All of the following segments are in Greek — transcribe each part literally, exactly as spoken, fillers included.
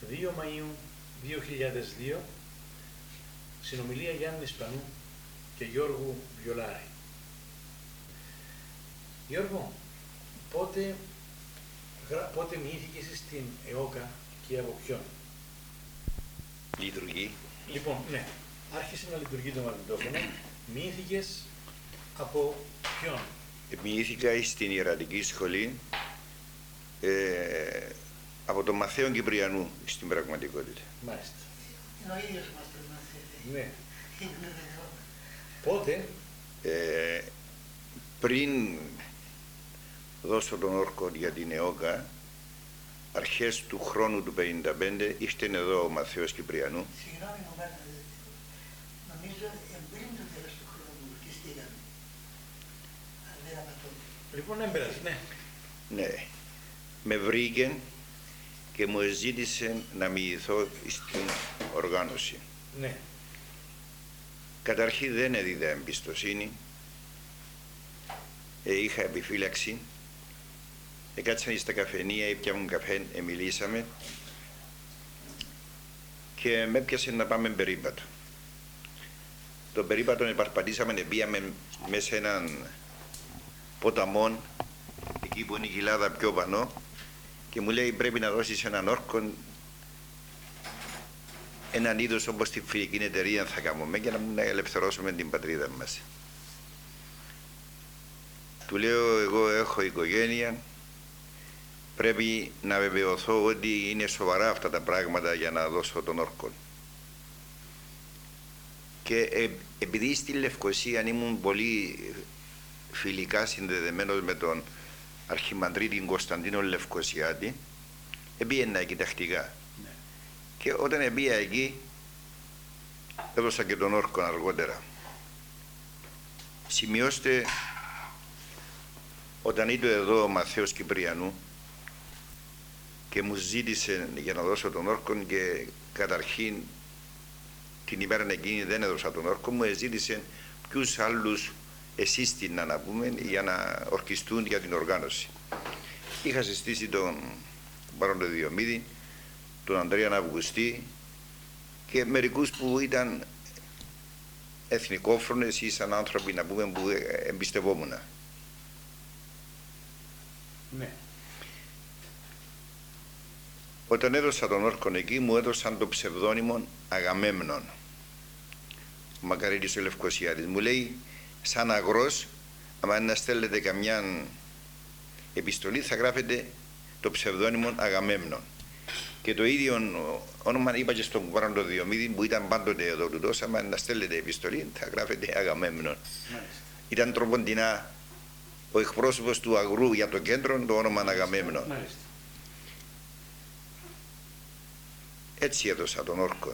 δύο Μαΐου δύο χιλιάδες δύο, συνομιλία Γιάννη Ισπανού και Γιώργου Βιολάρη. Γιώργο, πότε, πότε μοιήθηκες στην ΕΟΚΑ και από ποιον? Λειτουργεί. Λοιπόν, ναι, άρχισε να λειτουργεί το μαγνητόφωνο. Μοιήθηκες από ποιον? Μοιήθηκα στην Ιερατική Σχολή ε, από τον Μαθαίο Κυπριανού στην πραγματικότητα. Μάλιστα. Είναι ο ίδιος μας τον μαθαίνει. Ναι. Πότε? Ε, πριν δώσω τον όρκο για την ΕΟΚΑ, αρχές του χρόνου του πενήντα πέντε, ήρθε εδώ ο Μαθαίος Κυπριανού. Συγγνώμη μου πάνε, νομίζω πριν το τέλος του χρόνου χτιστήκαμε. Αν δεν απατώ. Λοιπόν, δεν πειράζει, ναι. Ναι. Με βρήκε και μου ζήτησε να μοιηθώ στην οργάνωση. Ναι. Καταρχήν δεν έδιδα εμπιστοσύνη, ε, είχα επιφύλαξη, έκατσαν στα καφενεία, έπιαμε καφέ, ε, μιλήσαμε και με έπιασε να πάμε περίπατο. Το περίπατο επαρπατήσαμε, πήγαμε μέσα σε έναν ποταμό, εκεί που είναι η κοιλάδα πιο πανώ, και μου λέει πρέπει να δώσεις έναν όρκο, έναν είδος όπως τη φιλική εταιρεία θα κάνουμε και να ελευθερώσουμε την πατρίδα μας. Του λέω εγώ έχω οικογένεια, πρέπει να βεβαιωθώ ότι είναι σοβαρά αυτά τα πράγματα για να δώσω τον όρκο. Και ε, επειδή στη Λευκοσία ήμουν πολύ φιλικά συνδεδεμένος με τον Αρχιμανδρίτη Κωνσταντίνο Λευκοσιάτη, επήγαινα εκεί τακτικά. Ναι. Και όταν επήγα εκεί, έδωσα και τον όρκο αργότερα. Σημειώστε, όταν ήρθε εδώ ο Μαθαίος Κυπριανού και μου ζήτησε για να δώσω τον όρκο και καταρχήν την ημέρα εκείνη δεν έδωσα τον όρκο μου, ζήτησε ποιους άλλους εσείς την να πούμε για να ορκιστούν για την οργάνωση. Είχα συστήσει τον Παρόντο Διομήδη, τον Ανδρέα Αυγουστή και μερικούς που ήταν εθνικόφρονες ή σαν άνθρωποι να πούμε που εμπιστευόμουν. Ναι. Όταν έδωσα τον όρκο εκεί μου έδωσαν το ψευδόνυμο Αγαμέμνων. Ο Μακαρίτης ο Λευκοσιάτης μου λέει σαν αγρός, άμα να στέλνετε καμιά επιστολή θα γράφετε το ψευδόνυμο Αγαμέμνων. Και το ίδιο όνομα είπα και στον Παρόντο Διομήδη που ήταν πάντοτε εδώ του τόσο, άμα να στέλνετε επιστολή θα γράφετε Αγαμέμνων. Ήταν τροποντινά ο εκπρόσωπος του αγρού για το κέντρο το όνομα Αγαμέμνων. Μάλιστα. Έτσι έδωσα τον όρκο.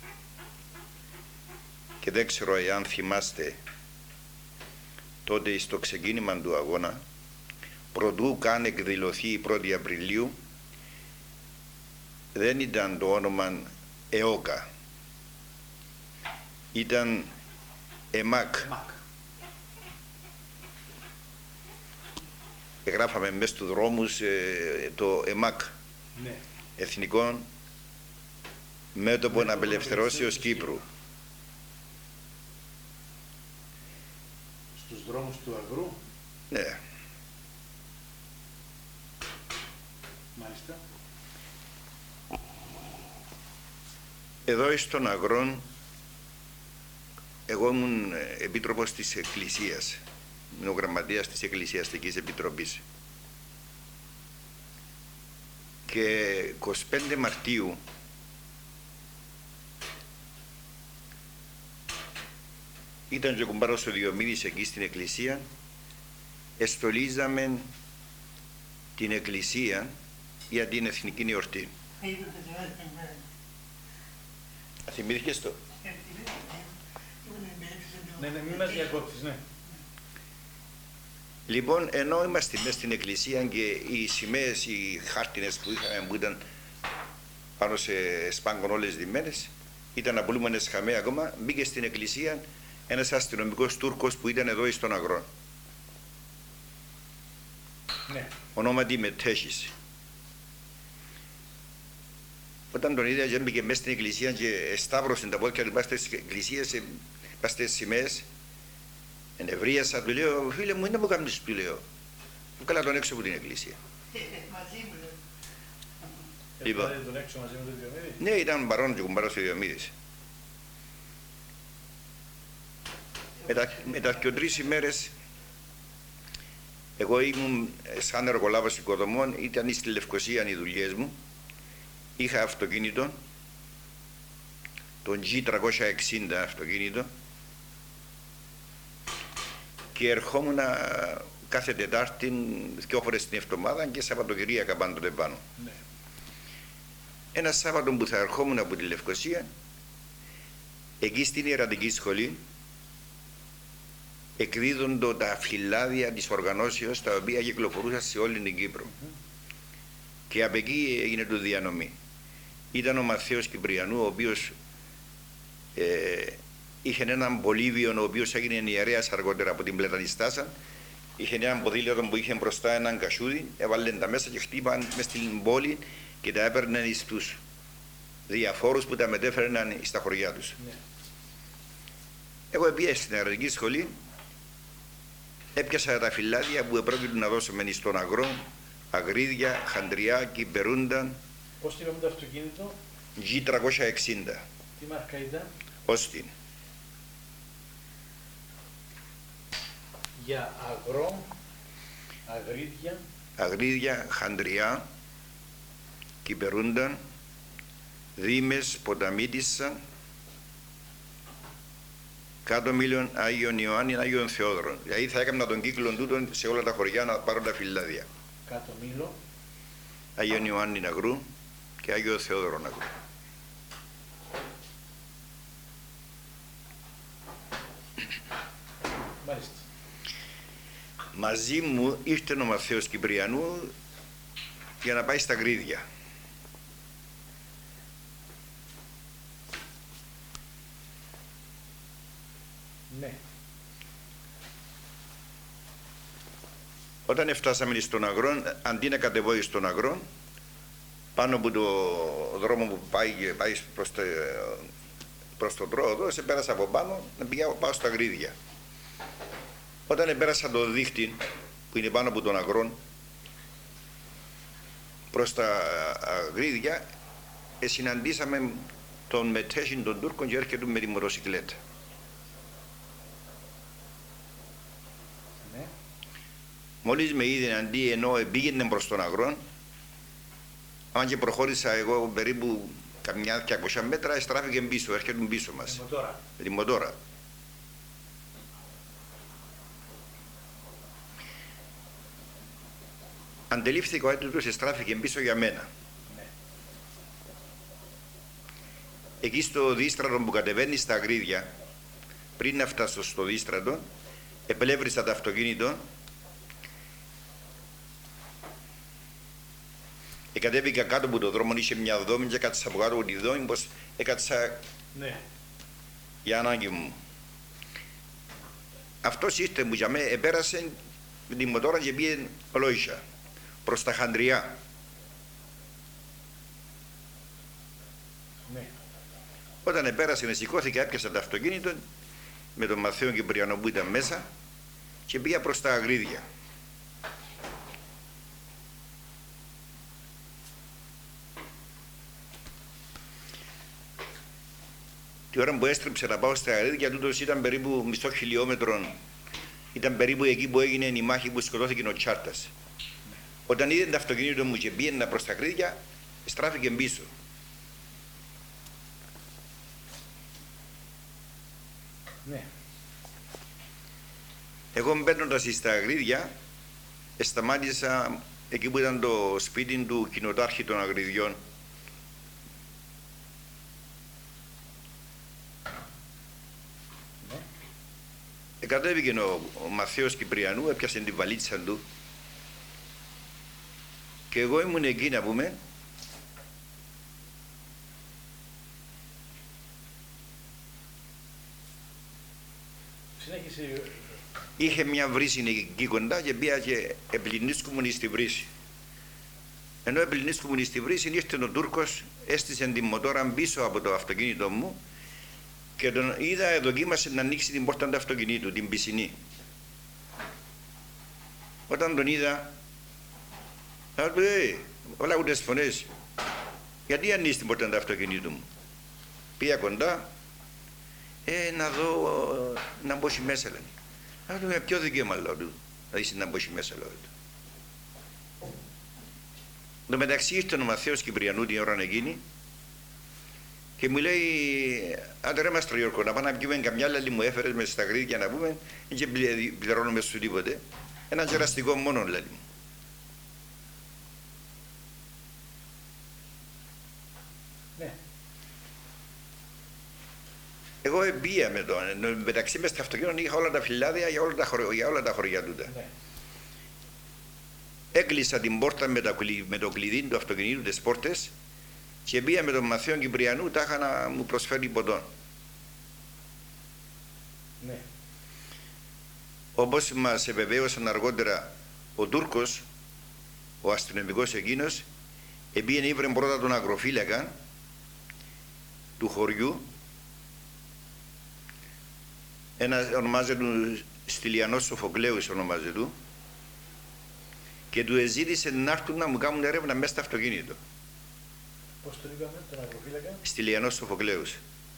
Και δεν ξέρω εάν θυμάστε τότε στο ξεκίνημα του αγώνα, προτού καν εκδηλωθεί η πρώτη Απριλίου, δεν ήταν το όνομα ΕΟΚΑ, ήταν ΕΜΑΚ. Εγγράφαμε μέσα στους δρόμους ε, το ΕΜΑΚ, ναι. Εθνικό Μέτωπο Απελευθερώσεως Κύπρου. Στους δρόμους του αγρού. Ναι. Μάλιστα. Εδώ στον αγρόν, εγώ ήμουν επίτροπος της Εκκλησίας, ήμουν ο γραμματέας της Εκκλησιαστικής Επιτροπής. Και εικοστή πέμπτη Μαρτίου ήταν και ο κουμπάρος ο Διομήδης εκεί στην εκκλησία, εστολίζαμε την εκκλησία για την εθνική εορτή. Θυμήθηκες το? Ναι, ναι, μην μας διακόψεις, ναι. Λοιπόν, ενώ είμαστε μέσα στην εκκλησία και οι σημαίες, οι χάρτινες που είχαμε που ήταν πάνω σε σπάγκον όλες τις μέρες, ήταν απολούμενες χαμέ ακόμα, μπήκε στην εκκλησία ένας αστυνομικός Τούρκος που ήταν εδώ στον αγρό. Ναι. Ονόματι Μετέχης. Όταν τον είδα και μπήκε μέσα στην εκκλησία και σταύρωσε τα πόδια του, πας στις εκκλησίες, πας στις σημαίες, ενευρίασα, του λέω, φίλε μου, είναι να μου κάνεις, του λέω. Μου καλά τον έξω από την εκκλησία. Μαζί μου, λέω. Είπα. Τον έξω μαζί με τον Διομήδη. Ναι, ήταν παρόν και κουμπάρος ο Διομήδης. Μετά, μετά και τρεις ημέρες, εγώ ήμουν σαν εργολάβος οικοδομών, ήταν στη Λευκοσία οι δουλειές μου. Είχα αυτοκίνητο, τον τζι τριακόσια εξήντα αυτοκίνητο, και ερχόμουν κάθε Τετάρτη, δύο φορές την εβδομάδα και Σαββατοκυριακά πάντοτε πάνω. Ναι. Ένα Σάββατο που θα ερχόμουν από τη Λευκοσία, εκεί στην Ιερατική Σχολή, εκδίδονται τα φυλάδια της οργανώσεως, τα οποία κυκλοφορούσαν σε όλη την Κύπρο. Mm-hmm. Και από εκεί έγινε το διανομή. Ήταν ο Μαθαίος Κυπριανού, ο οποίος ε, είχε έναν Πολύβιο, ο οποίος έγινε ιερέας αργότερα από την Πλετανιστάσα. Είχε έναν ποδήλατο που είχε μπροστά έναν κασούδι, έβαλαν τα μέσα και χτύπαν μες στην πόλη και τα έπαιρναν στους διαφόρους που τα μετέφεραν στα χωριά τους. Yeah. Εγώ πήγα στην Ιερατική Σχολή, έπιασα τα φυλάδια που επρόκειτο να δώσουμε στον αγρό, Αγρίδια, Χαντριά, Κυπερούντα. Πώς στείλαμε το αυτοκίνητο? τζι τριακόσια εξήντα. Τι μάρκα ήταν? Όστιν. Για αγρό, Αγρίδια. Αγρίδια, Χαντριά, Κυπερούντα, Δήμες, Ποταμίτισσα, κάτω μήλων Άγιον Ιωάννη, Άγιον Θεόδωρον. Δηλαδή θα έκανα τον κύκλο τούτο σε όλα τα χωριά να πάρω τα φυλάδια. Κάτω μήλο. Άγιον Ιωάννη Αγρού και Άγιο Θεόδωρον Αγρού. Μάλιστα. Μαζί μου ήρθε ο Μαθαίος Κυπριανού για να πάει στα Γρίδια. Ναι. Όταν φτάσαμε στον Αγρό, αντί να κατεβώ στον Αγρό, πάνω από το δρόμο που πάει, πάει προς, το, προς τον τρόδο, σε πέρασα από πάνω να πηγαίνω, πάω στα Γρίδια. Όταν πέρασα το δίχτυ που είναι πάνω από τον Αγρό προς τα Γρίδια, συναντήσαμε τον μετέχιν των Τούρκων και έρχεται με τη μοτοσυκλέτα. Ναι. Μόλις με είδε, αντί ενώ πήγαινε προς τον Αγρό, αν και προχώρησα εγώ περίπου καμιά διακόσια μέτρα, στράφηκε πίσω, έρχεται πίσω μας. Με μοτόρα. Με τη μοτόρα. Αντελήφθηκα ότι τους στράφηκε πίσω για μένα. Ναι. Εκεί στο δίστρατο που κατεβαίνει στα Αγρίδια, πριν να φτάσω στο δίστρατο, επελεύρισα το αυτοκίνητο, εκατέβηκα κάτω από το δρόμο, είχε μια δόμη και έκατσα από κάτω από τη δόμη, πως έκατσα Ναι. για ανάγκη μου. Αυτός ήρθε μου για μέ, επέρασε με τη μοτόρα και πήγε ολόισα προς τα Χαντριά. Ναι. Όταν επέρασε με σηκώθηκα, έπιασα το αυτοκίνητο με τον Μαθαίο Κυπριανό που ήταν μέσα και πήγα προς τα Αγρίδια. Τη ώρα που έστρεψε να πάω στα Αγρίδια, τούτος ήταν περίπου μισό χιλιόμετρο, ήταν περίπου εκεί που έγινε η μάχη που σκοτώθηκε ο Τσάρτας. Όταν είδε το αυτοκίνητο μου και πήγαινα προς τα Αγρίδια, στράφηκε πίσω. Ναι. Εγώ μπαίνοντας στα Αγρίδια, σταμάτησα εκεί που ήταν το σπίτι του κοινοτάρχη των Αγριδιών. Ναι. Εκατέβηκε ο, ο Μαθαίος Κυπριανού, έπιασε την βαλίτσα του και εγώ ήμουν εκεί, να πούμε, Συνέχισε. είχε μια βρύση εκεί κοντά και πήγα και επλυνίσκομουν στη βρύση. Ενώ επλυνίσκομουν στη βρύση, ήρθε ο Τούρκος, έστησε την μοτόρα πίσω από το αυτοκίνητο μου και τον είδα, δοκίμασε να ανοίξει την πόρτα του αυτοκινήτου, την πισινή. Όταν τον είδα, θα του «Ε, όλα ούτε τις φωνές, γιατί ανοίξει την πόρτα του αυτοκινήτου μου?» Πήγα κοντά, «Ε, να δω, να μπω μέσα», λέει. Θα του «Με ποιο δικαίωμα», λέω του, «να είσαι να μπω μέσα», λέω του. Εν τω μεταξύ ήρθε ο Μαθαίος Κυπριανού την ώρα εκείνη και μου λέει «Άντε ρε Μαστρογιώργο, να πάμε να πιούμε καμιά άλλη μου έφερες μέσα στα γρήγορα να πούμε, δεν πληρώνουμε σου τίποτε, ένα γεραστικό μόνο», λέει μου. Ναι. Εγώ εμπία με τον, μεταξύ μες στα αυτοκίνητα είχα όλα τα φυλάδια για όλα τα, χωρι, για όλα τα χωριά τούτα. Ναι. Έκλεισα την πόρτα με το, με το κλειδί του αυτοκινήτου, τις πόρτες, και πήγα με τον Μαθαίο Κυπριανού, τάχα να μου προσφέρει ποτό. Ναι. Όπως μας επιβεβαίωσαν αργότερα ο Τούρκος, ο αστυνομικός εκείνος, επήγαινε ήβρε πρώτα τον αγροφύλακα του χωριού, ένα ονομάζεται του Στυλιανός Σοφοκλέους, ονομάζεται του, και του εζήτησε να έρθουν να μου κάνουν έρευνα μέσα στο αυτοκίνητο. Πώς τον είπαμε, τον αγροφύλακα? Στυλιανός Σοφοκλέους.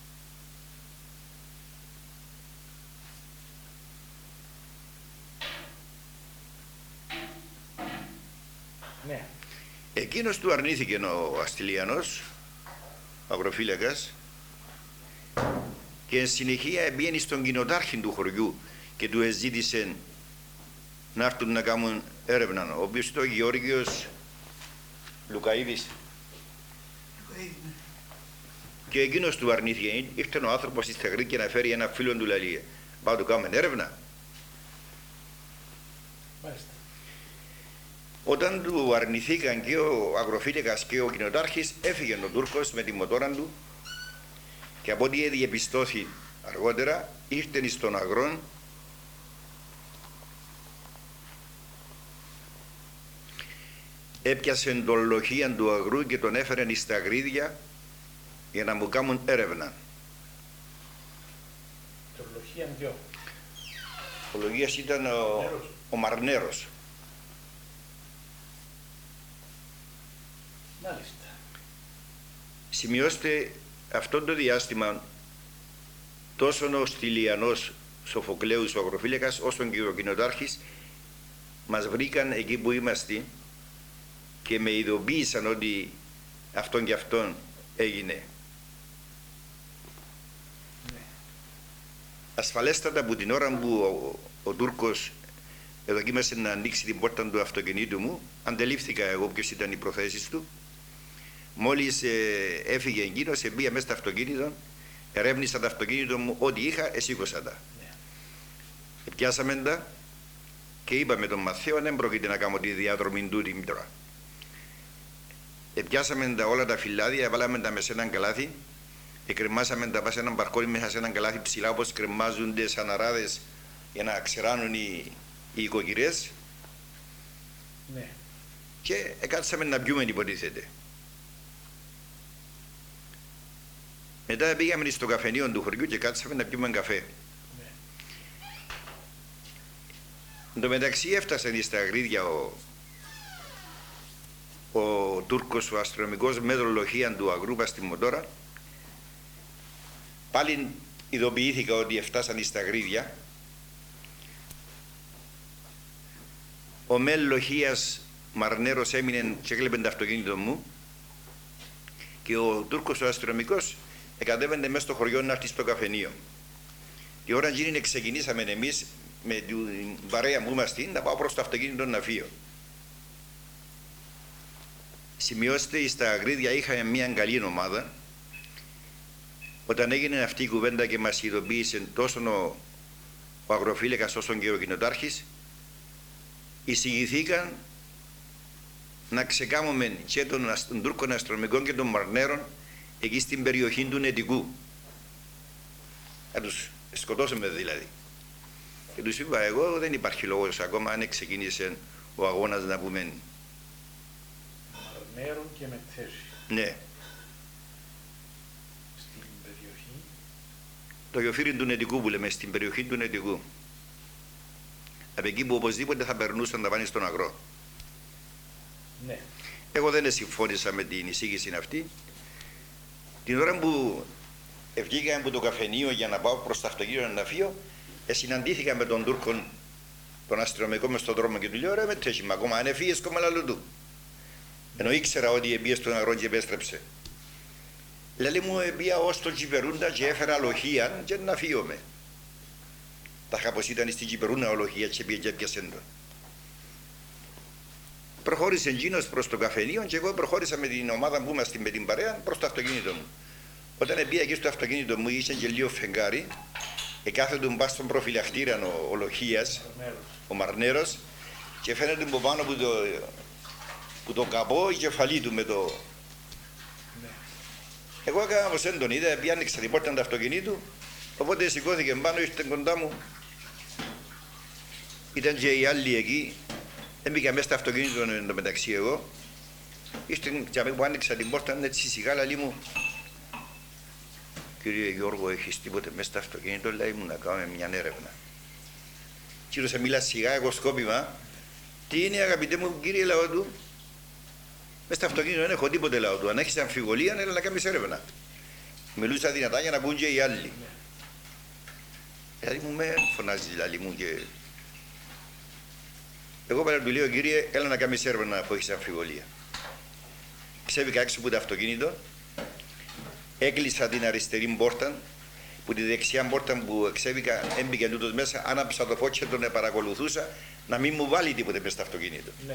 Ναι. Εκείνος του αρνήθηκε ο Αστυλιανός, ο αγροφύλακας, και εν συνεχεία εμπήγαινε στον κοινοτάρχη του χωριού και του εζήτησε να έρθουν να κάνουν έρευνα, ο οποίος ήταν ο Γεώργιος Λουκαίδης. Και εκείνος του αρνήθηκε. Ήρθε ο άνθρωπος στη Στεγρή και να φέρει ένα φίλο του λαλίε. Πάω του κάνουμε έρευνα. Μάλιστα. Όταν του αρνηθήκαν και ο αγροφύλακας και ο κοινοτάρχης, έφυγε ο Τούρκος με τη μοτόρα του και από ό,τι διεπιστώθη αργότερα, ήρθε στον αγρόν έπιασε τον λοχεία του αγρού και τον έφερε στα γρίδια για να μου κάνουν έρευνα. Το λοχεία ποιο? Ο λοχείας ήταν ο, ο Μαρνέρος. Μάλιστα. Σημειώστε αυτό το διάστημα τόσο ο Στυλιανός Σοφοκλέους ο αγροφύλακας όσο και ο κοινοτάρχης μας βρήκαν εκεί που είμαστε και με ειδοποίησαν ότι αυτόν και αυτόν έγινε. Ναι. Ασφαλέστατα από την ώρα που ο, ο Τούρκος δοκίμασε να ανοίξει την πόρτα του αυτοκινήτου μου, αντελήφθηκα εγώ ποιες ήταν οι προθέσεις του. Μόλις ε, έφυγε εκείνος, μπήκα μέσα στο αυτοκίνητο, ερεύνησα το αυτοκίνητο μου, ό,τι είχα, εσήκωσα τα. Ναι. Πιάσαμε τα και είπαμε τον Μαθαίο, δεν πρόκειται να κάνω τη διάδρομη τούτη τώρα. Πιάσαμε τα όλα τα φυλάδια, βάλαμε τα μέσα σε έναν καλάθι, εκρεμάσαμε τα σε έναν μπαρκόνι μέσα σε έναν καλάθι ψηλά όπως κρεμάζονται σαν αράδες για να ξεράνουν οι, οι οικοκυρές. Ναι. Και κάτσαμε να πιούμε, υποτίθεται. Μετά πήγαμε στο καφενείο του χωριού και κάτσαμε να πιούμε καφέ. Ναι. Εν τω μεταξύ έφτασε στα γρίδια ο, ο Τούρκος, ο αστυνομικός με δολοχεία του αγρούπα στη μοτόρα. Πάλι ειδοποιήθηκα ότι έφτασαν στα γρίδια. Ο μέλ λοχείας Μαρνέρος έμεινε και έκλεπε το αυτοκίνητο μου και ο Τούρκος ο αστυνομικός εκατέβαινε μέσα στο χωριό να έρθει στο καφενείο. Η ώρα εκείνη ξεκινήσαμε εμείς με την παρέα μου είμαστε να πάω προς το αυτοκίνητο να φύγω. Σημειώστε, στα αγρίδια είχαμε μια καλή ομάδα. Όταν έγινε αυτή η κουβέντα και μας ειδοποίησε τόσο ο, ο αγροφύλακας όσο και ο κοινοτάρχης, εισηγηθήκαν να ξεκάμουμε και των, των Τούρκων αστυνομικών και των Μαρνέρων εκεί στην περιοχή του Νετικού. Να τους σκοτώσουμε δηλαδή. Και τους είπα εγώ δεν υπάρχει λόγος ακόμα αν ξεκίνησε ο αγώνας να πούμε Αρμέρων και Μετέση. Ναι. Στην περιοχή. Το Γιοφύρι του Νετικού που λέμε, στην περιοχή του Νετικού. Από εκεί που οπωσδήποτε θα περνούσαν να πάνε στον αγρό. Ναι. Εγώ δεν συμφώνησα με την εισήγηση αυτή. Την ώρα που βγήκα από το καφενείο για να πάω προς το αυτοκίνητο να φύγω, συναντήθηκα με τον Τούρκο, τον αστυνομικό μες στον δρόμο και του λέω: ρε με τρέχει, μα ακόμα αν έφυγες κόμμα λαλού του. Ενώ ήξερα ότι εμπίες στον αγρό και επέστρεψε. Λέει μου, εμπία ως τον Κυπερούντα και έφερα λοχεία και να φύγομαι. Τα κάπως ήταν στην Κυπερούνα ο λοχεία και πήγε και έπιασεν το. Προχώρησε εκείνος προς το καφενείο και εγώ προχώρησα με την ομάδα που είμαστε με την παρέα προς το αυτοκίνητο μου. Όταν πήγα εκεί στο αυτοκίνητο μου, είχε και λίγο φεγγάρι, εκάθεται μου πας στον προφυλακτήρα ο, ο Λοχίας, ο Μαρνέρος, και φαίνεται από πάνω που το, που το καπώ η κεφαλή του με το. Ναι. Εγώ έκανα πως δεν τον είδα, πιάννηξα την πόρτα του αυτοκινήτου, οπότε σηκώθηκε πάνω, ήρθε κοντά μου. Ήταν και οι άλλοι εκεί, έμπηκα μέσα στο αυτοκίνητο εν τω μεταξύ εγώ. Ήρθε και που άνοιξα την πόρτα, έτσι σιγά λαλή μου. Κύριε Γιώργο, έχεις τίποτε μέσα στο αυτοκίνητο? Λέει μου να κάνουμε μια έρευνα. Κύριος μίλα σιγά, εγώ σκόπιμα. Τι είναι αγαπητέ μου κύριε λαό του? Μέσα στο αυτοκίνητο δεν έχω τίποτε λαό του. Αν έχεις αμφιβολία, έλα να κάνεις έρευνα. Μιλούσα δυνατά για να ακούν και οι άλλοι. Δηλαδή μου με φωνάζει λαλή μου και... Εγώ πέρα του λέω, κύριε, έλα να κάνεις έρευνα που έχεις αμφιβολία. Ξέβηκα έξω από το αυτοκίνητο. Έκλεισα την αριστερή πόρτα, που τη δεξιά πόρτα που εξέβηκα έμπηκε τούτος μέσα, άναψα το φώτι και τον παρακολουθούσα να μην μου βάλει τίποτε μέσα στο αυτοκίνητο. Ναι.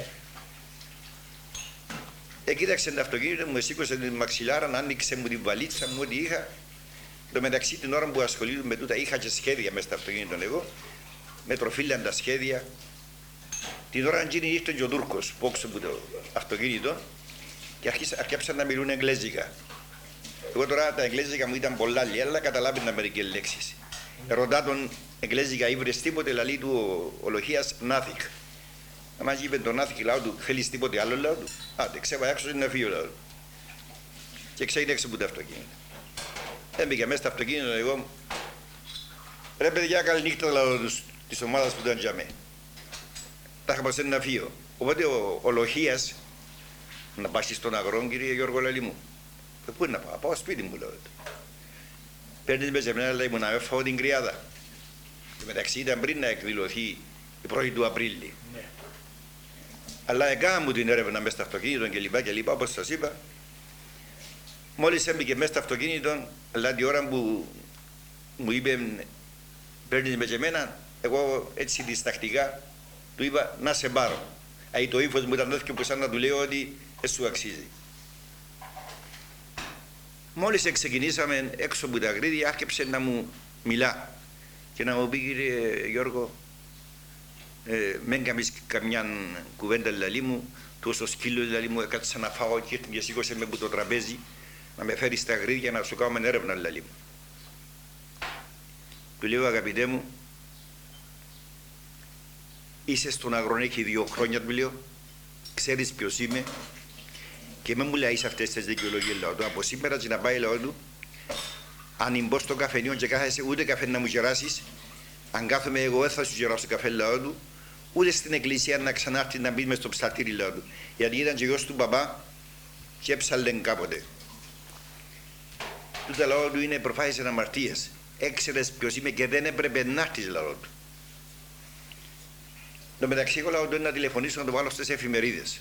Εκοίταξε το αυτοκίνητο, μου σήκωσε την μαξιλάρα, άνοιξε μου την βαλίτσα μου, ό,τι είχα. Το μεταξύ την ώρα που ασχολήθηκα με τούτα είχα και σχέδια μέσα στο αυτοκίνητο εγώ, με τροφίλαν τα σχέδια. Την ώρα εκείνη ήρθε και ο Τούρκος που όξε από το αυτοκίνητο και αρχίσαν να μιλούν εγγλέζικα. Εγώ τώρα τα εγγλέζικα μου ήταν πολλά λίγα, αλλά καταλάβει να μερικές λέξεις. Ρωτά τον εγγλέζικα, ήβρες τίποτε, λαλή του ο Λοχίας, nothing. Άμα είπε τον nothing λαό του, θέλεις τίποτε άλλο λαό του? Άντε, ξέβα έξω να φύγει ο λαό του. Και ξέγινεξε που το αυτοκίνητο. Έμπηκα μέσα στο αυτοκίνητο εγώ. Ρε παιδιά, καλή νύχτα λαό της ομάδας που ήταν για μέ. Τα είχα πως να φύγω. Οπότε ο, ο Λοχίας, να πάει στον αγρό, κύριε Γιώργο, λαλή μου. Πού είναι να πάω, πάω σπίτι μου, λέω. Παίρνεις με ζεμνένα, λέει μου, να έφαγω την κρυάδα. Και μεταξύ ήταν πριν να εκδηλωθεί η πρώτη του Απρίλη. Ναι. Αλλά έκανα μου την έρευνα μέσα στο αυτοκίνητο και λοιπά και λοιπά, όπως σας είπα. Μόλις έμπηκε μέσα στο αυτοκίνητο, αλλά την ώρα που μου είπε, παίρνεις με ζεμένα, εγώ έτσι διστακτικά του είπα, να σε πάρω. Δηλαδή το ύφος μου ήταν τέτοιο που σαν να του λέω ότι δεν σου αξίζει. Μόλις ξεκινήσαμε έξω από τα γρίδια, άρχισε να μου μιλά και να μου πει, κύριε Γιώργο, ε, μεν καμίς καμιά κουβέντα λαλή μου, τόσο σκύλο λαλή μου, έκατσα να φάω και ήρθε και σήκωσε με από το τραπέζι να με φέρει στα γρίδια να σου κάνουμε έρευνα λαλή μου. Του λέω, αγαπητέ μου, είσαι στον αγρονέκη δύο χρόνια, του λέω, ξέρεις ποιος είμαι, και με μου λέει αυτές τις δικαιολογίες λαό του. Από σήμερα και να πάει λαό του, αν μπω στο καφενείο και κάθεσαι ούτε καφέ να μου γεράσεις, αν κάθομαι εγώ δεν θα σου γεράσω καφέ λαό του, ούτε στην εκκλησία να ξανάρθει να μπει μες στο ψαλτήρι λαό του. Γιατί ήταν και γιος του παπά και έψαλεν κάποτε. Τούτα λαό του είναι προφάσεις αμαρτίες. Έξερες ποιος είμαι και δεν έπρεπε να έρθεις λαό του. Το μεταξύ εγώ λαό του είναι να τηλεφωνήσω να το βάλω στις εφημερίδες.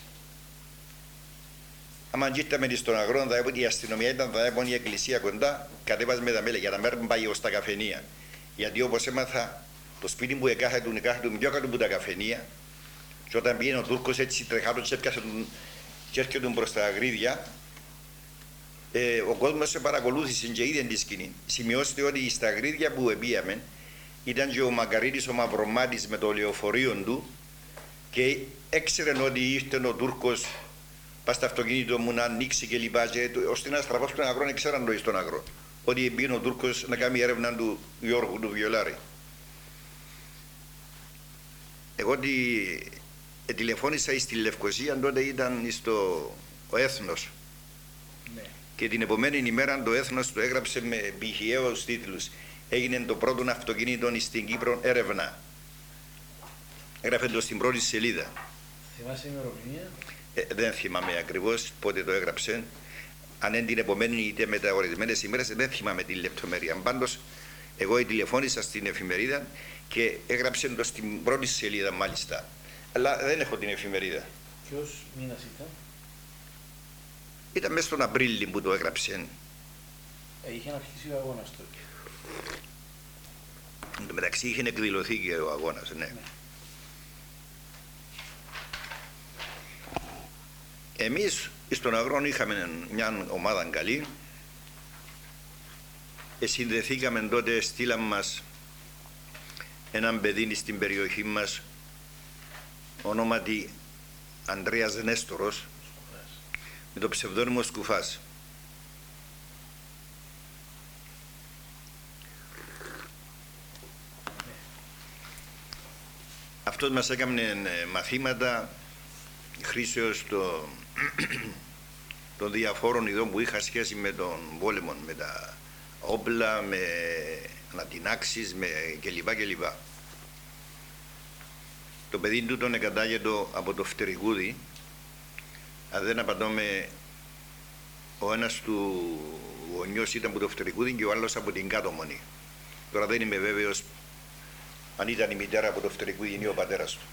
Αν γύρταμε στον αγρό, η αστυνομία ήταν θα έπαιρνε η εκκλησία κοντά, κατέβαζε με τα μέλη για να μην πάει ως τα καφενεία. Γιατί όπως έμαθα, το σπίτι μου εκάθετουν, εκάθετουν πιο κάτω από τα καφενεία, και όταν πήγαινε ο Τούρκος έτσι τρεχάτο και έπιασε τον και έρχεται προς τα αγρίδια, ε, ο κόσμος σε παρακολούθησε και είδε τη σκηνή. Σημειώστε ότι στα αγρίδια που επίαμε ήταν και ο Μακαρίτης ο Μαυρομάτης με το λεωφορείο του και έξερε ότι ήρθε ο Τούρκος. Πας στο αυτοκίνητο μου να ανοίξει και λοιπά, ώστε να στραφώ στον αγρό, να ξέραν το στον αγρό. Ότι πήγαινε ο Τούρκος να κάνει έρευνα του Γιώργου του Βιολάρη. Εγώ τη, ε, τηλεφώνησα στη Λευκοσία, τότε ήταν στο ο Έθνος. Ναι. Και την επομένη ημέρα το Έθνος το έγραψε με πηχιαίους τίτλους. Έγινε το πρώτο αυτοκίνητο στην Κύπρο έρευνα. Έγραφε το στην πρώτη σελίδα. Θυμάσαι ημερομηνία? Ε, δεν θυμάμαι ακριβώς πότε το έγραψε. Αν είναι την επομένη είτε με τα ορισμένες ημέρες, δεν θυμάμαι τη λεπτομέρεια. Πάντως, εγώ τηλεφώνησα στην εφημερίδα και έγραψε το στην πρώτη σελίδα μάλιστα. Αλλά δεν έχω την εφημερίδα. Ποιος μήνας ήταν? Ήταν μέσα στον Απρίλιο που το έγραψε. Ε, είχε αρχίσει ο αγώνας τότε. Εν τω μεταξύ είχε εκδηλωθεί και ο αγώνας, ναι. Ναι. Εμείς στον Αγρόν είχαμε μια ομάδα καλή. Ε, συνδεθήκαμε τότε, στείλαν μας έναν παιδί στην περιοχή μας, ονόματι Ανδρέας Νέστορος, με το ψευδόνυμο Σκουφάς. Αυτός μας έκανε μαθήματα χρήσεως το, των διαφόρων ειδών που είχα σχέση με τον πόλεμο, με τα όπλα, με ανατινάξεις, με κλπ. κλπ. Το παιδί του τον εκατάγετο από το Φτερικούδι. Αν δεν απαντώμε, ο ένας του γονιός ήταν από το Φτερικούδι και ο άλλος από την Κάτω Μονή. Τώρα δεν είμαι βέβαιος αν ήταν η μητέρα από το Φτερικούδι ή ο πατέρας του.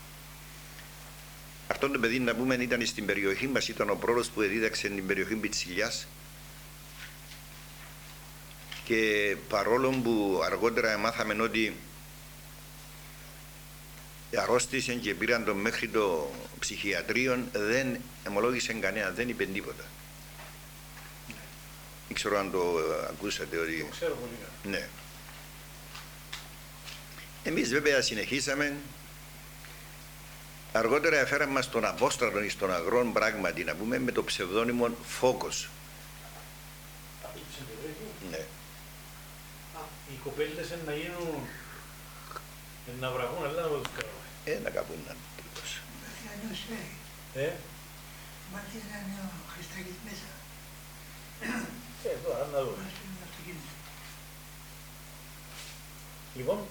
Αυτό το παιδί, να πούμε, ήταν στην περιοχή μας, ήταν ο πρώτος που δίδαξε την περιοχή Πιτσιλιάς, και παρόλο που αργότερα μάθαμε ότι αρρώστησε και πήραν τον μέχρι το ψυχιατρίο, δεν εμολόγησε κανένα, δεν είπε τίποτα. Δεν ξέρω αν το ακούσατε ότι... Το ξέρω πολύ καλά. Ναι. Εμείς βέβαια συνεχίσαμε. Αργότερα έφεραν μας τον Απόστρατον στον Αγρόν, πράγματι να πούμε, με το ψευδόνυμο Φόκος. Αυτό του συντηρέχει. Ναι. Α, οι κοπέλες είναι να γίνουν, να βραγούν, αλλά να τους κάνουμε. Ένα κάπου είναι τρίπος. Μάλιστα νέο σφαίρι. Ε, Μάλιστα νέο Χριστάκης μέσα. ε, τώρα να δούμε. Μας πήρε το αυτοκίνητο. Λοιπόν,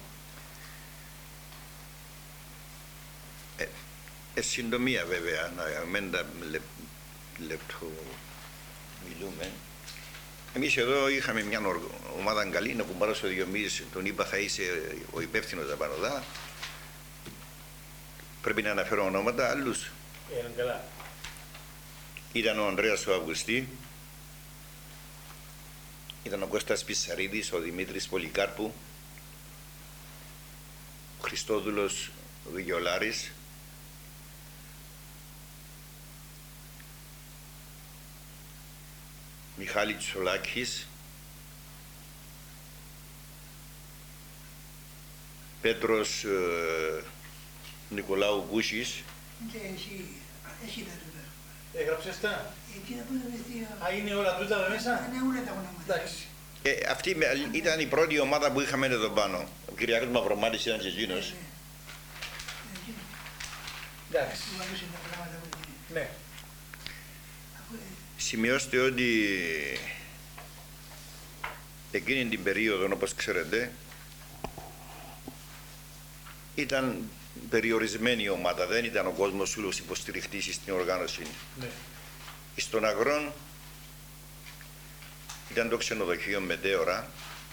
Ε, ε, συντομία βέβαια, να μην τα λεπ, λεπτό μιλούμε. Εμείς εδώ είχαμε μια ομάδα καλή, να κουμπάρω ο Διομήδης, τον είπα θα είσαι ο υπεύθυνος απάνω δά. Πρέπει να αναφέρω ονόματα, άλλους. έναν καλά. Ήταν ο Ανδρέας ο Αυγουστή, ήταν ο Κώστας Πισαρίδης, ο Δημήτρης Πολυκάρπου, ο Χριστόδουλος Βιγιολάρης, Μιχάλη Τσολάκης, Πέτρος ε, Νικολάου Γκούσης. Και εσύ, εσύ τα τούτα. Έγραψες τα. Εκεί να πούμε με δύο... Α, είναι όλα τούτα εδώ μέσα. Είναι όλα τα ονόματα. Εντάξει. Ε, αυτή με- ήταν η πρώτη ομάδα που είχαμε εδώ πάνω. Ο Κυριάκος Μαυρομάτης ήταν και εκείνος. Εντάξει. Του αρέσουν τα πράγματα που είναι. Ναι. Αφού, ε, Σημειώστε ότι εκείνη την περίοδο, όπως ξέρετε, ήταν περιορισμένη η ομάδα, δεν ήταν ο κόσμος όλος υποστηριχτής στην οργάνωση. Ναι. Στον Αγρόν ήταν το ξενοδοχείο Μετέωρα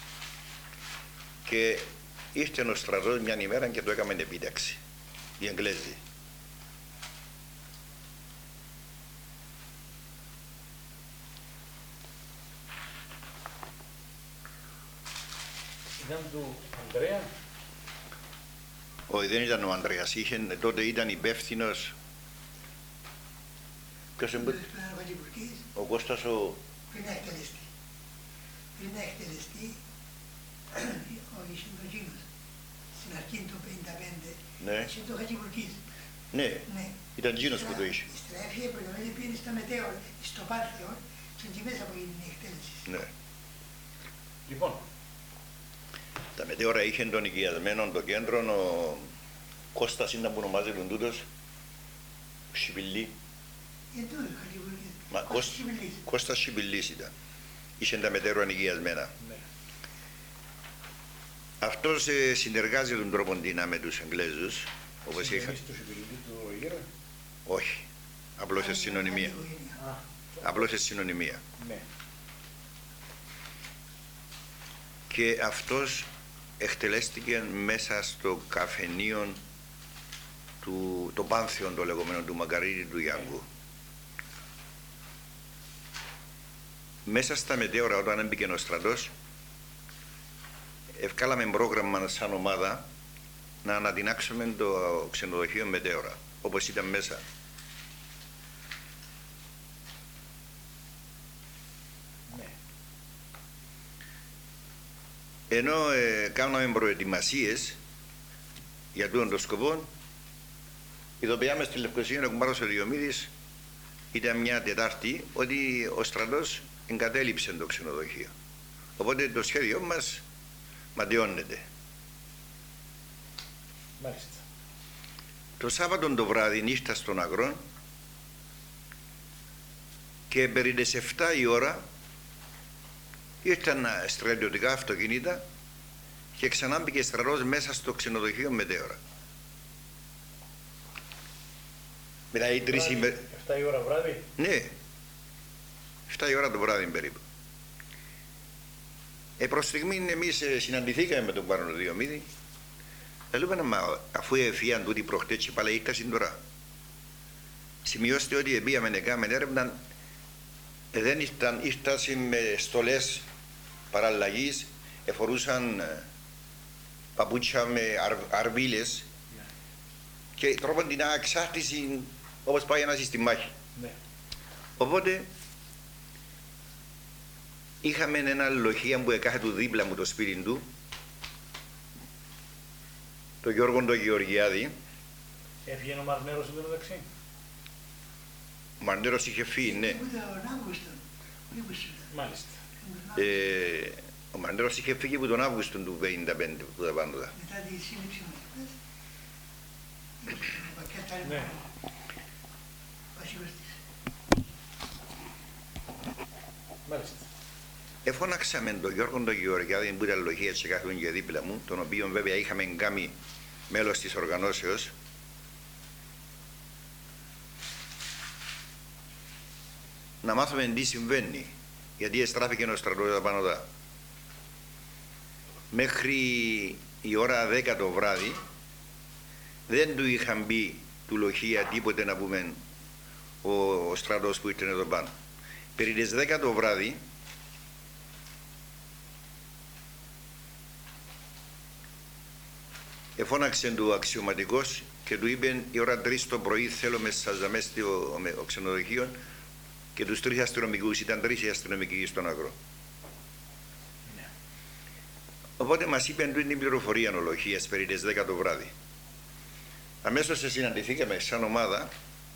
και ήρθε ο στρατός μια ημέρα και το έκαμε επίταξη, οι Εγγλέζοι. Ήταν του Ανδρέα. Όχι, δεν ήταν ο Ανδρέας, είχε, τότε ήταν υπεύθυνος. Ποιος ο είναι, Χατζηπουρκής, ο Κώστας ο... πριν να εκτελεστεί. Πριν να εκτελεστεί, ο Ισυντοκίνος, στην αρχή του πενήντα πέντε, Ναι. εσύ το Χατζηπουρκής. Ναι, Ναι. ήταν εκείνος που το είχε. Ύστερα έφυγε προγραμματή, πήγαινε στο Μετέωρο, στο Πάρθεο, στον και μέσα που έγινε η εκτέλεση. Ναι. Λοιπόν, Τα Μετέωρα είχε τον οικειασμένο το κέντρο, ο Κώστας ήταν που ονομάζεται τούτος, ο Σιπηλή. Και τούτο, Χατζηπουρκής. Μα Κώστας Σιμπηλής. Κώστας Σιμπηλής ήταν. Είχε τα μετέρω ανοικιασμένα. Ναι. Αυτός ε, συνεργάζεται τον τρόπο τίνα με τους Εγγλέζους, όπως είχα. Συγγενείς του Σιμπηλίδη του Ογύρα. Όχι. Απλώς σε συνωνυμία. Α, Απλώς σε συνωνυμία. ναι. Και αυτός εκτελέστηκε μέσα στο καφενείο του, το Πάνθεον το λεγόμενο του Μακαρίτη του Γιάνγκου. Μέσα στα μετέωρα όταν έμπηκε ο στρατός ευκάλαμε πρόγραμμα σαν ομάδα να ανατινάξουμε το ξενοδοχείο μετέωρα όπως ήταν μέσα. Ναι. Ενώ ε, κάναμε προετοιμασίες για τούτον τον σκοπό, ειδοποιάμε στη Λευκοσία ο κουμπάρος ο Διομήδης, ήταν μια Τετάρτη, ότι ο στρατός εγκατέλειψε το ξενοδοχείο. Οπότε το σχέδιό μας ματαιώνεται. Μάλιστα. Το Σάββατο το βράδυ νύχτα στον Αγρό και περί τις εφτά η ώρα ήρθαν στρατιωτικά αυτοκίνητα και ξανά μπήκε στρατός μέσα στο ξενοδοχείο μετέωρα. Δηλαδή τρεις ημέρες. εφτά η ώρα βράδυ. Ναι, εφτά η ώρα το βράδυ περίπου. Ε, προς στιγμή εμείς ε, συναντηθήκαμε με τον Πάρονο Διομήδη. Θα λέμε, μα αφού έφυγαν τούτοι προχτές και πάλι ήρθαν τώρα. Σημειώστε ότι πήγαμε να κάνουμε έρευνα, ε, δεν ήρθαν, ήρθαν με στολές παραλλαγής, εφορούσαν ε, παπούτσια με αρ, αρβίλες Ναι. και τρόπον την εξάρτηση όπως πάει ένας στη μάχη. Ναι. Οπότε είχαμε ένα λοχεία που έκαθε του δίπλα μου το σπίτι του, τον Γιώργο τον Γεωργιάδη. Έφυγε ο Μαρνέρος εν τω μεταξύ. Ο Μαρνέρος είχε φύγει, ναι. Ούτε τον Αύγουστο. Μήπως ήταν. Μάλιστα. Ε, ο Μαρνέρος είχε φύγει από τον Αύγουστο του πενήντα πέντε που τα πάντα. Μετά τη σύλληψη μου. Ναι. Βασιλός της. Μάλιστα. Εφώναξαμε τον Γιώργο τον Γεωργιάδη που ήταν λοχεία και κάθονταν και δίπλα μου, τον οποίο βέβαια είχαμε κάνει μέλος της οργανώσεως. Να μάθουμε τι συμβαίνει, γιατί εστράφηκε ο στρατός απάνω δά. Μέχρι η ώρα δέκα το βράδυ δεν του είχαν μπει του λοχεία τίποτε να πούμε ο, ο στρατός που ήταν εδώ πάνω. Περί τις δέκα το βράδυ εφώναξε του αξιωματικός και του είπε η ώρα τρεις το πρωί θέλουμε σας δαμέ στο ξενοδοχείο και τους τρεις αστυνομικούς, ήταν τρεις οι αστυνομικοί στον Αγρό. Ναι. Οπότε μας είπε την πληροφορία ο λοχείας περί τις δέκα το βράδυ. Αμέσως συναντηθήκαμε σαν ομάδα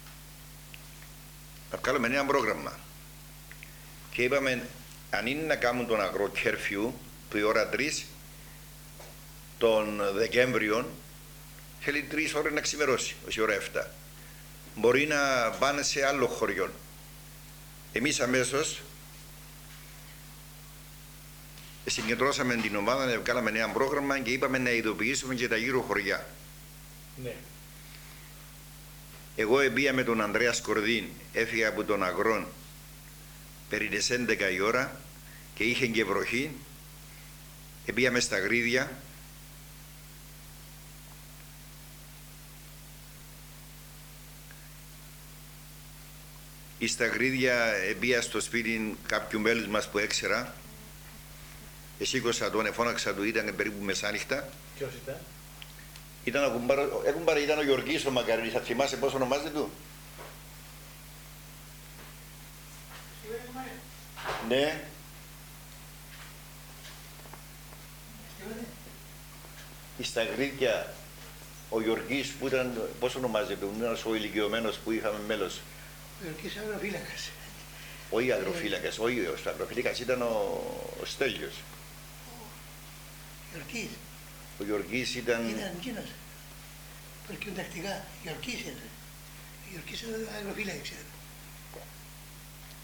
να βγάλουμε ένα πρόγραμμα και είπαμε αν είναι να κάνουν τον Αγρό κέρφιου που η ώρα τρεις τον Δεκέμβριο θέλει τρεις ώρες να ξημερώσει, ως η ώρα επτά. Μπορεί να πάνε σε άλλο χωριό. Εμείς αμέσως συγκεντρώσαμε την ομάδα, να βγάλαμε ένα πρόγραμμα και είπαμε να ειδοποιήσουμε και τα γύρω χωριά. Ναι. Εγώ επία με τον Ανδρέα Σκορδίν, έφυγα από τον Αγρόν περί τις έντεκα η ώρα και είχε και βροχή, επία μες στα Γρίδια. Στα Γρίδια επία στο σπίτι κάποιου μέλους μας που έξερα, εσήκωσα τον, εφώναξα του, ήταν περίπου μεσάνυχτα. Ποιος ήταν? Ήταν ο κουμπάρο, ε, κουμπάρο, ήταν ο Γεωργής ο Μακαρίτης, θα θυμάσαι πώς ονομάζεται του? Ναι. Στα Γρίδια ο Γεωργής που ήταν, πώς ονομάζεται, ένας ο ηλικιωμένος που είχαμε μέλος. Ο Ιωρκής αγροφύλακας. Όχι αγροφύλακας, όχι ο αγροφύλακας ήταν ο, ο Στέλιος. Ιωρκής. Ο Γεωργής ήταν... Ήταν εκείνος. Προσκύουν τακτικά. Ιωρκής ήταν. Ιωρκής αγροφύλακας.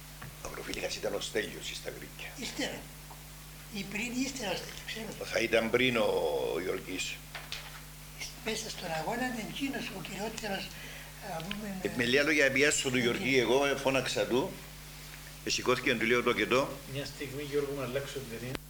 Αγροφύλακας ήταν ο Στέλιος στα Γρήκια. Ύστερα. Ή πριν ή ύστερα, ξέρω. Θα ήταν πριν ο Γιώργης. Μέσα στον αγώνα είναι εκείνος ο κυριότερος. Ε, με λίγα λόγια, πιάσω του Γιώργη, εγώ φώναξα του, σηκώθηκε, του λέω το και το. Μια στιγμή, Γιώργο, να αλλάξω την ταινία.